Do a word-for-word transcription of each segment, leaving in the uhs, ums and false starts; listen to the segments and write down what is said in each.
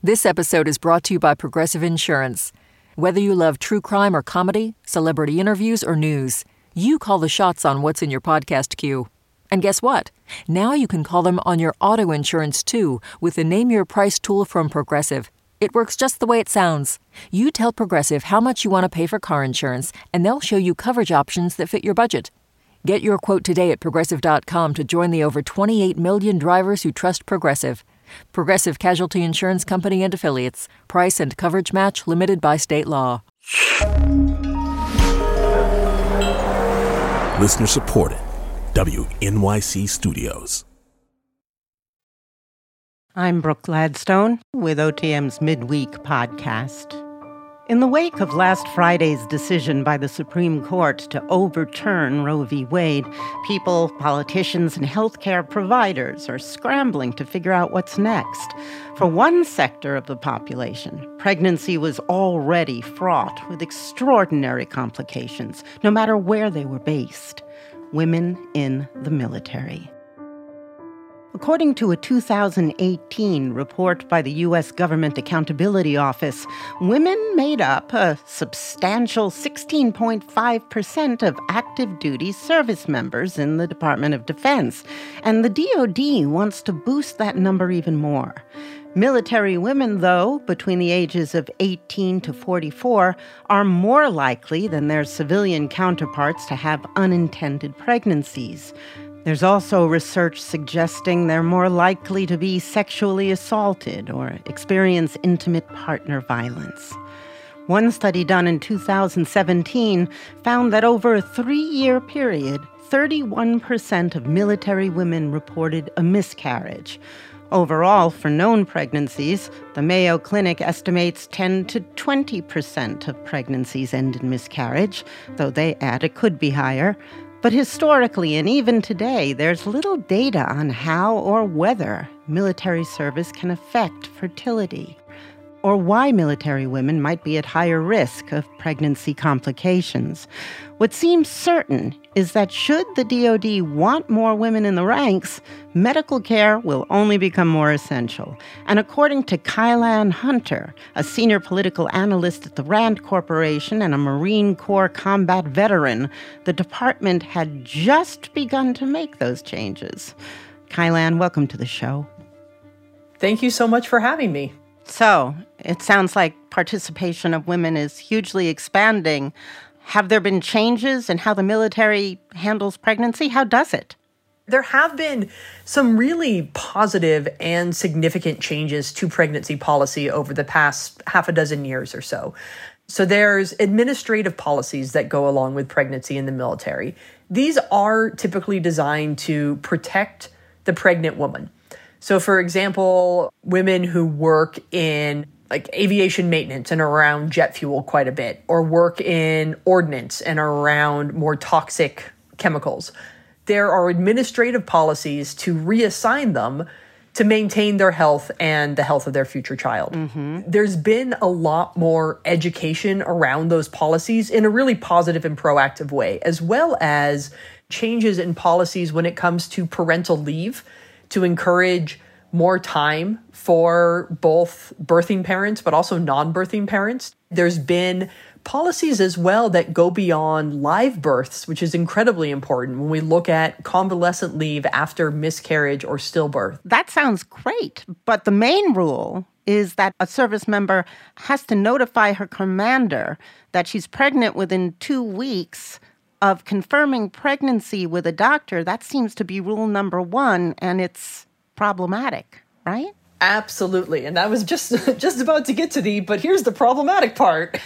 This episode is brought to you by Progressive Insurance. Whether you love true crime or comedy, celebrity interviews or news, you call the shots on what's in your podcast queue. And guess what? Now you can call them on your auto insurance too with the Name Your Price tool from Progressive. It works just the way it sounds. You tell Progressive how much you want to pay for car insurance, and they'll show you coverage options that fit your budget. Get your quote today at Progressive dot com to join the over twenty-eight million drivers who trust Progressive. Progressive Casualty Insurance Company and Affiliates. Price and coverage match limited by state law. Listener supported. W N Y C Studios. I'm Brooke Gladstone with O T M's Midweek podcast. In the wake of last Friday's decision by the Supreme Court to overturn Roe v. Wade, people, politicians, and healthcare providers are scrambling to figure out what's next. For one sector of the population, pregnancy was already fraught with extraordinary complications, no matter where they were based. Women in the military. According to a two thousand eighteen report by the U S Government Accountability Office, women made up a substantial sixteen point five percent of active duty service members in the Department of Defense, and the D O D wants to boost that number even more. Military women, though, between the ages of eighteen to forty-four, are more likely than their civilian counterparts to have unintended pregnancies. There's also research suggesting they're more likely to be sexually assaulted or experience intimate partner violence. One study done in two thousand seventeen found that over a three-year period, thirty-one percent of military women reported a miscarriage. Overall, for known pregnancies, the Mayo Clinic estimates ten to twenty percent of pregnancies end in miscarriage, though they add it could be higher. But historically, and even today, there's little data on how or whether military service can affect fertility, or why military women might be at higher risk of pregnancy complications. What seems certain is that should the D O D want more women in the ranks, medical care will only become more essential. And according to Kylan Hunter, a senior political analyst at the Rand Corporation and a Marine Corps combat veteran, the department had just begun to make those changes. Kylan, welcome to the show. Thank you so much for having me. So, it sounds like participation of women is hugely expanding. Have there been changes in how the military handles pregnancy? How does it? There have been some really positive and significant changes to pregnancy policy over the past half a dozen years or so. So there's administrative policies that go along with pregnancy in the military. These are typically designed to protect the pregnant woman. So, for example, women who work in like aviation maintenance and around jet fuel quite a bit, or work in ordnance and around more toxic chemicals, there are administrative policies to reassign them to maintain their health and the health of their future child. Mm-hmm. There's been a lot more education around those policies in a really positive and proactive way, as well as changes in policies when it comes to parental leave to encourage more time for both birthing parents, but also non-birthing parents. There's been policies as well that go beyond live births, which is incredibly important when we look at convalescent leave after miscarriage or stillbirth. That sounds great, but the main rule is that a service member has to notify her commander that she's pregnant within two weeks of confirming pregnancy with a doctor. That seems to be rule number one, and it's problematic, right? Absolutely. And I was just just about to get to the, but here's the problematic part.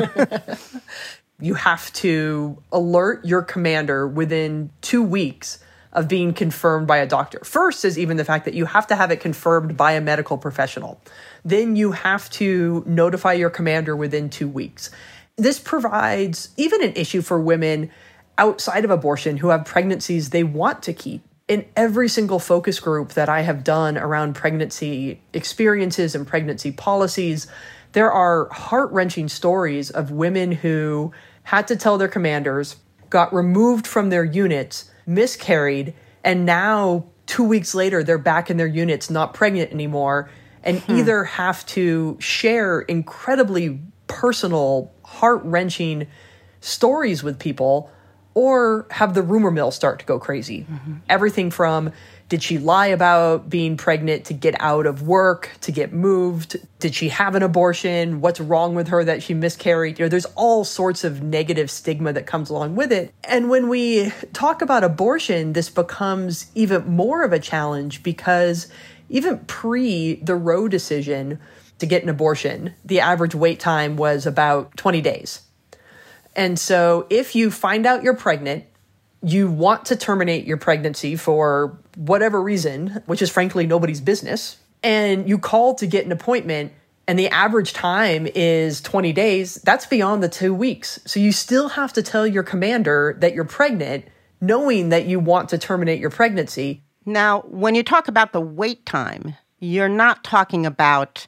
You have to alert your commander within two weeks of being confirmed by a doctor. First is even the fact that you have to have it confirmed by a medical professional. Then you have to notify your commander within two weeks. This provides even an issue for women outside of abortion who have pregnancies they want to keep. In every single focus group that I have done around pregnancy experiences and pregnancy policies, there are heart-wrenching stories of women who had to tell their commanders, got removed from their units, miscarried, and now two weeks later, they're back in their units, not pregnant anymore, and hmm. either have to share incredibly personal, heart-wrenching stories with people or have the rumor mill start to go crazy. Mm-hmm. Everything from, did she lie about being pregnant to get out of work, to get moved? Did she have an abortion? What's wrong with her that she miscarried? You know, there's all sorts of negative stigma that comes along with it. And when we talk about abortion, this becomes even more of a challenge because even pre the Roe decision to get an abortion, the average wait time was about twenty days. And so if you find out you're pregnant, you want to terminate your pregnancy for whatever reason, which is frankly nobody's business, and you call to get an appointment and the average time is twenty days, that's beyond the two weeks. So you still have to tell your commander that you're pregnant, knowing that you want to terminate your pregnancy. Now, when you talk about the wait time, you're not talking about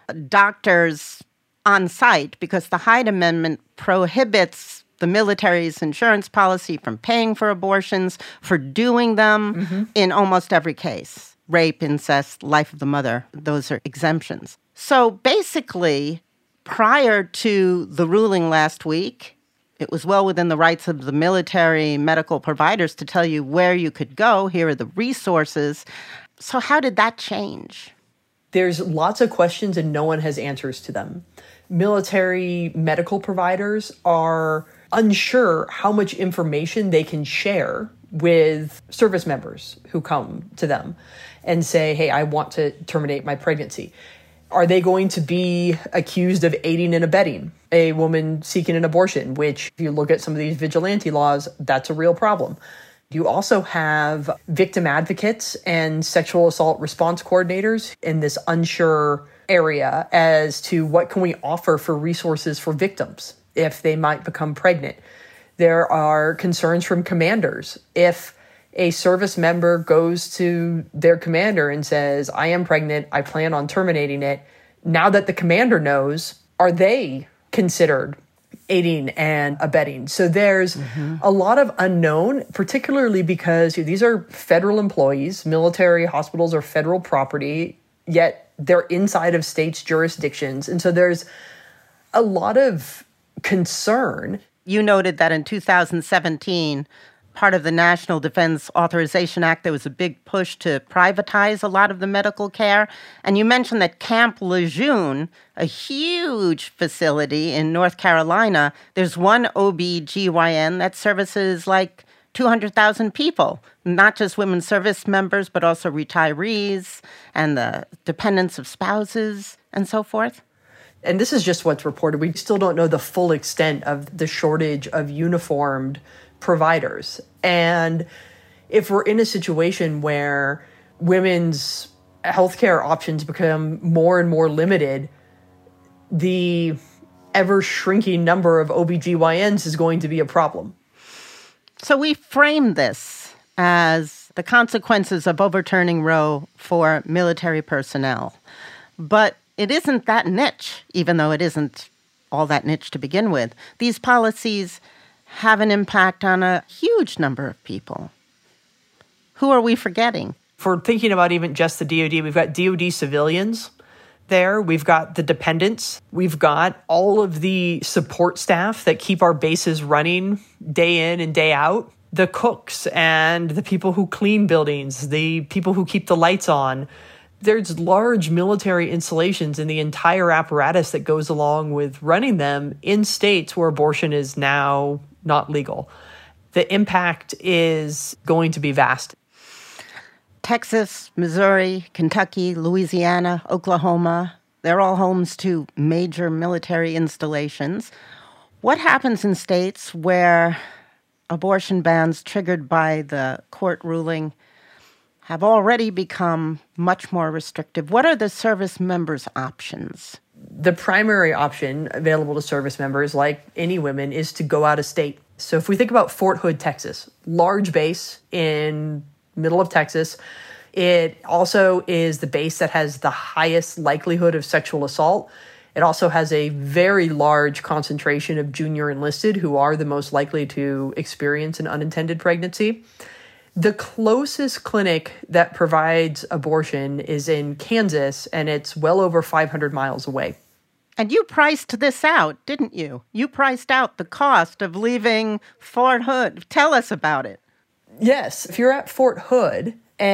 doctors on site, because the Hyde Amendment prohibits the military's insurance policy from paying for abortions, for doing them mm-hmm. in almost every case. Rape, incest, life of the mother, those are exemptions. So basically, prior to the ruling last week, it was well within the rights of the military medical providers to tell you where you could go. Here are the resources. So how did that change? There's lots of questions and no one has answers to them. Military medical providers are unsure how much information they can share with service members who come to them and say, hey, I want to terminate my pregnancy. Are they going to be accused of aiding and abetting a woman seeking an abortion, which if you look at some of these vigilante laws, that's a real problem. You also have victim advocates and sexual assault response coordinators in this unsure area as to what can we offer for resources for victims if they might become pregnant. There are concerns from commanders. If a service member goes to their commander and says, I am pregnant, I plan on terminating it, now that the commander knows, are they considered aiding and abetting? So there's mm-hmm. a lot of unknown, particularly because these are federal employees. Military hospitals are federal property, yet they're inside of states' jurisdictions. And so there's a lot of concern. You noted that in two thousand seventeen, part of the National Defense Authorization Act, there was a big push to privatize a lot of the medical care. And you mentioned that Camp Lejeune, a huge facility in North Carolina, there's one O B G Y N that services like two hundred thousand people, not just women service members, but also retirees and the dependents of spouses and so forth. And this is just what's reported. We still don't know the full extent of the shortage of uniformed providers. And if we're in a situation where women's healthcare options become more and more limited, the ever-shrinking number of O B G Y Ns is going to be a problem. So we frame this as the consequences of overturning Roe for military personnel. But it isn't that niche, even though it isn't all that niche to begin with. These policies have an impact on a huge number of people. Who are we forgetting? If we're thinking about even just the D O D, we've got D O D civilians there. We've got the dependents. We've got all of the support staff that keep our bases running day in and day out. The cooks and the people who clean buildings, the people who keep the lights on. There's large military installations in the entire apparatus that goes along with running them in states where abortion is now not legal. The impact is going to be vast. Texas, Missouri, Kentucky, Louisiana, Oklahoma, they're all homes to major military installations. What happens in states where abortion bans triggered by the court ruling have already become much more restrictive? What are the service members' options? The primary option available to service members, like any women, is to go out of state. So if we think about Fort Hood, Texas, large base in middle of Texas, it also is the base that has the highest likelihood of sexual assault. It also has a very large concentration of junior enlisted who are the most likely to experience an unintended pregnancy. The closest clinic that provides abortion is in Kansas, and it's well over five hundred miles away. And you priced this out, didn't you? You priced out the cost of leaving Fort Hood. Tell us about it. Yes. If you're at Fort Hood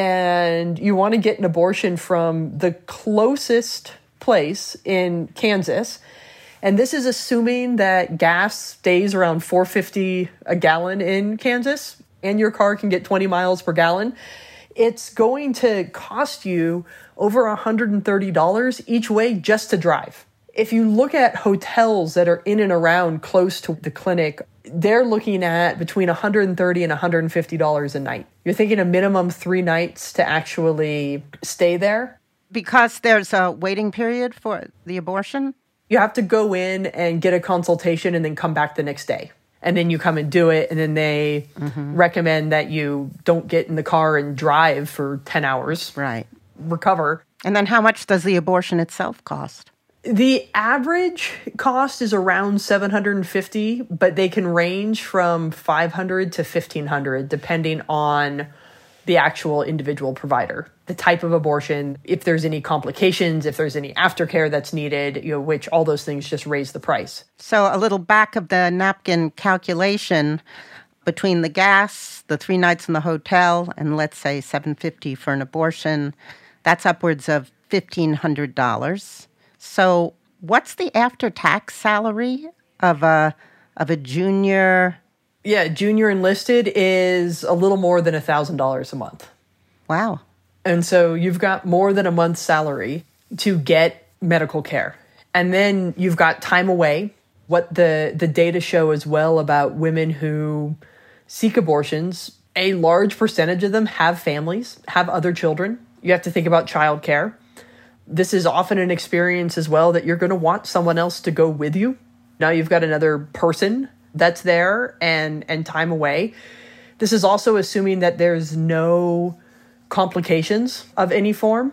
and you want to get an abortion from the closest place in Kansas, and this is assuming that gas stays around four dollars and fifty cents a gallon in Kansas, and your car can get twenty miles per gallon, it's going to cost you over one hundred thirty dollars each way just to drive. If you look at hotels that are in and around close to the clinic, they're looking at between one hundred thirty dollars and one hundred fifty dollars a night. You're thinking a minimum three nights to actually stay there. Because there's a waiting period for the abortion? You have to go in and get a consultation and then come back the next day. And then you come and do it, and then they mm-hmm. recommend that you don't get in the car and drive for ten hours. Right. Recover. And then how much does the abortion itself cost? The average cost is around seven hundred fifty dollars, but they can range from five hundred dollars to fifteen hundred dollars depending on the actual individual provider, the type of abortion, if there's any complications, if there's any aftercare that's needed, you know, which all those things just raise the price. So a little back of the napkin calculation between the gas, the three nights in the hotel, and let's say seven hundred fifty dollars for an abortion, that's upwards of fifteen hundred dollars. So what's the after-tax salary of a of a junior? Yeah, junior enlisted is a little more than one thousand dollars a month. Wow. And so you've got more than a month's salary to get medical care. And then you've got time away. What the, the data show as well about women who seek abortions, a large percentage of them have families, have other children. You have to think about childcare. This is often an experience as well that you're going to want someone else to go with you. Now you've got another person that's there and, and time away. This is also assuming that there's no complications of any form.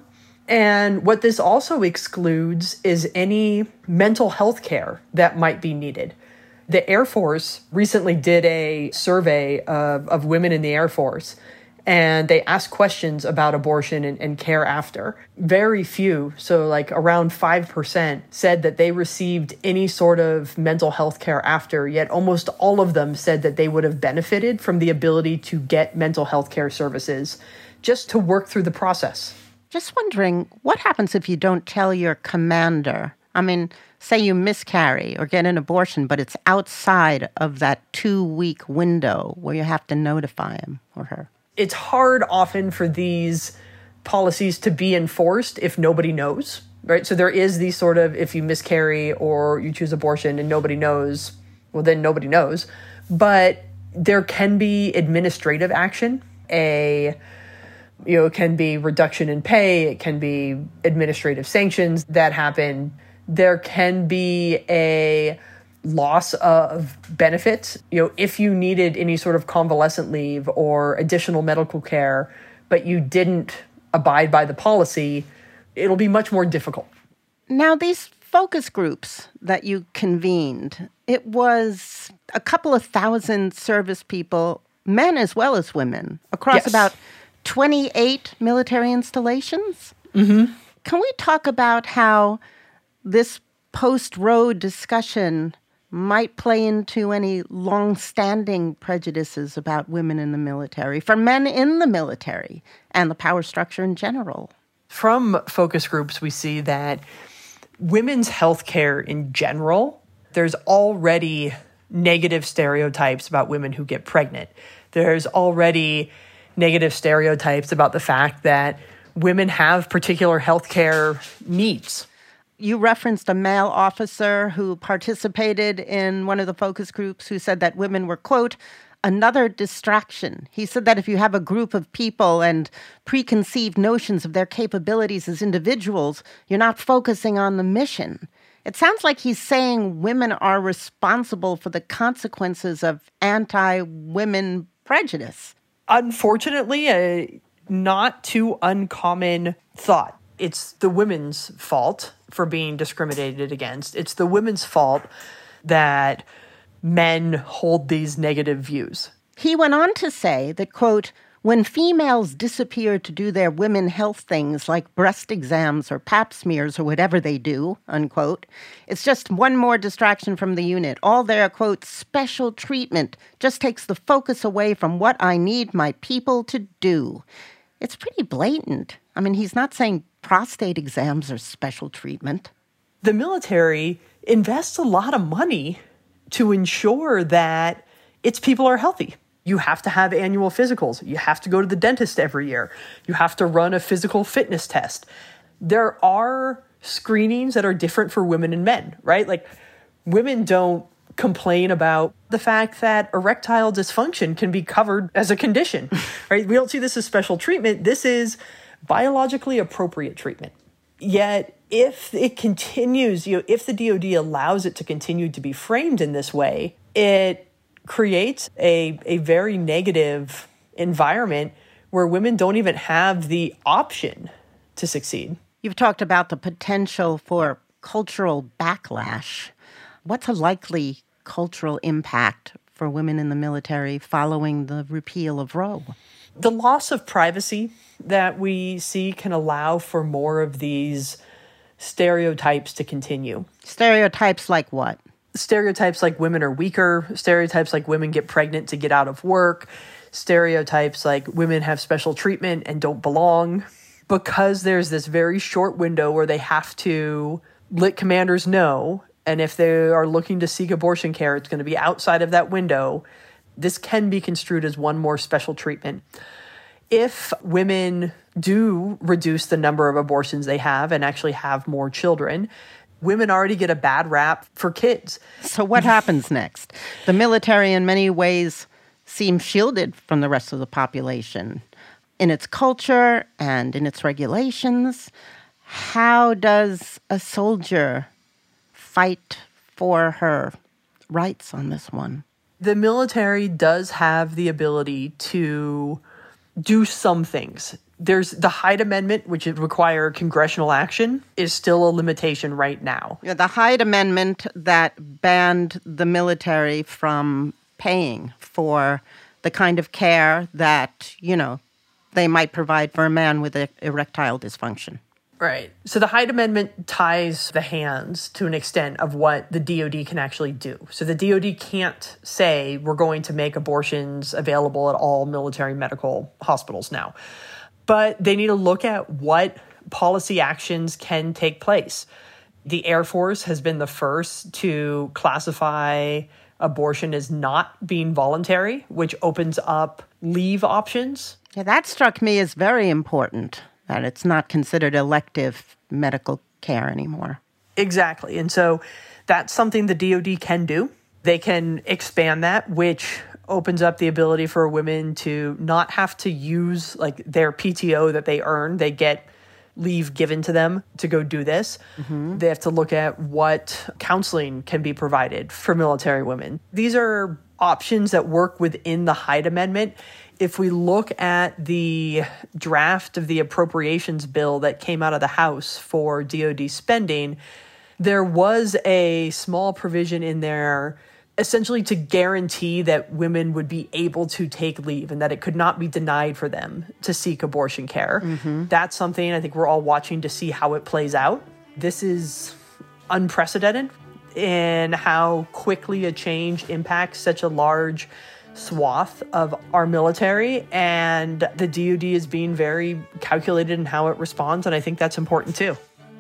And what this also excludes is any mental health care that might be needed. The Air Force recently did a survey of, of women in the Air Force, and they asked questions about abortion and, and care after. Very few, so like around five percent, said that they received any sort of mental health care after, yet almost all of them said that they would have benefited from the ability to get mental health care services just to work through the process. Just wondering, what happens if you don't tell your commander? I mean, say you miscarry or get an abortion, but it's outside of that two-week window where you have to notify him or her. It's hard often for these policies to be enforced if nobody knows, right? So there is these sort of, if you miscarry or you choose abortion and nobody knows, well, then nobody knows. But there can be administrative action. A, you know, it can be reduction in pay. It can be administrative sanctions that happen. There can be a loss of benefits. You know, if you needed any sort of convalescent leave or additional medical care, but you didn't abide by the policy, it'll be much more difficult. Now, these focus groups that you convened, it was a couple of thousand service people, men as well as women, across yes. about twenty-eight military installations. Mm-hmm. Can we talk about how this post-Roe discussion might play into any long-standing prejudices about women in the military, for men in the military, and the power structure in general? From focus groups, we see that women's health care in general, there's already negative stereotypes about women who get pregnant. There's already negative stereotypes about the fact that women have particular health care needs. You referenced a male officer who participated in one of the focus groups who said that women were, quote, another distraction. He said that if you have a group of people and preconceived notions of their capabilities as individuals, you're not focusing on the mission. It sounds like he's saying women are responsible for the consequences of anti-women prejudice. Unfortunately, a not too uncommon thought. It's the women's fault for being discriminated against. It's the women's fault that men hold these negative views. He went on to say that, quote, When females disappear to do their women health things like breast exams or pap smears or whatever they do, unquote, it's just one more distraction from the unit. All their, quote, special treatment just takes the focus away from what I need my people to do. It's pretty blatant. I mean, he's not saying prostate exams are special treatment. The military invests a lot of money to ensure that its people are healthy. You have to have annual physicals. You have to go to the dentist every year. You have to run a physical fitness test. There are screenings that are different for women and men, right? Like, women don't complain about the fact that erectile dysfunction can be covered as a condition, right? We don't see this as special treatment. This is biologically appropriate treatment. Yet, if it continues, you know, if the D O D allows it to continue to be framed in this way, it creates a, a very negative environment where women don't even have the option to succeed. You've talked about the potential for cultural backlash. What's a likely cultural impact for women in the military following the repeal of Roe? The loss of privacy that we see can allow for more of these stereotypes to continue. Stereotypes like what? Stereotypes like women are weaker, stereotypes like women get pregnant to get out of work, stereotypes like women have special treatment and don't belong. Because there's this very short window where they have to let commanders know, and if they are looking to seek abortion care, it's going to be outside of that window, this can be construed as one more special treatment. If women do reduce the number of abortions they have and actually have more children, women already get a bad rap for kids. So what happens next? The military in many ways seems shielded from the rest of the population. In its culture and in its regulations, how does a soldier fight for her rights on this one? The military does have the ability to do some things. There's the Hyde Amendment, which would require congressional action, is still a limitation right now. Yeah, the Hyde Amendment that banned the military from paying for the kind of care that, you know, they might provide for a man with a erectile dysfunction. Right. So the Hyde Amendment ties the hands to an extent of what the D O D can actually do. So the D O D can't say we're going to make abortions available at all military medical hospitals now. But they need to look at what policy actions can take place. The Air Force has been the first to classify abortion as not being voluntary, which opens up leave options. Yeah, that struck me as very important, that it's not considered elective medical care anymore. Exactly. And so that's something the D O D can do. They can expand that, which opens up the ability for women to not have to use like their P T O that they earn. They get leave given to them to go do this. Mm-hmm. They have to look at what counseling can be provided for military women. These are options that work within the Hyde Amendment. If we look at the draft of the appropriations bill that came out of the House for D O D spending, there was a small provision in there essentially to guarantee that women would be able to take leave and that it could not be denied for them to seek abortion care. Mm-hmm. That's something I think we're all watching to see how it plays out. This is unprecedented in how quickly a change impacts such a large swath of our military, and the D O D is being very calculated in how it responds, and I think that's important too.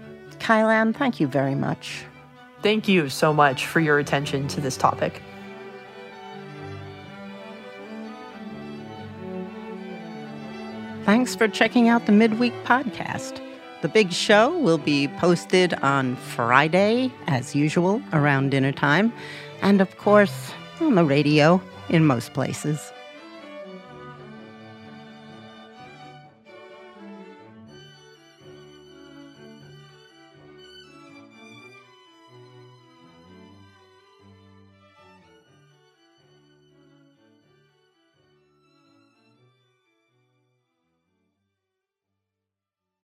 Kailan, thank you very much. Thank you so much for your attention to this topic. Thanks for checking out the Midweek Podcast. The big show will be posted on Friday, as usual, around dinner time, and of course, on the radio in most places.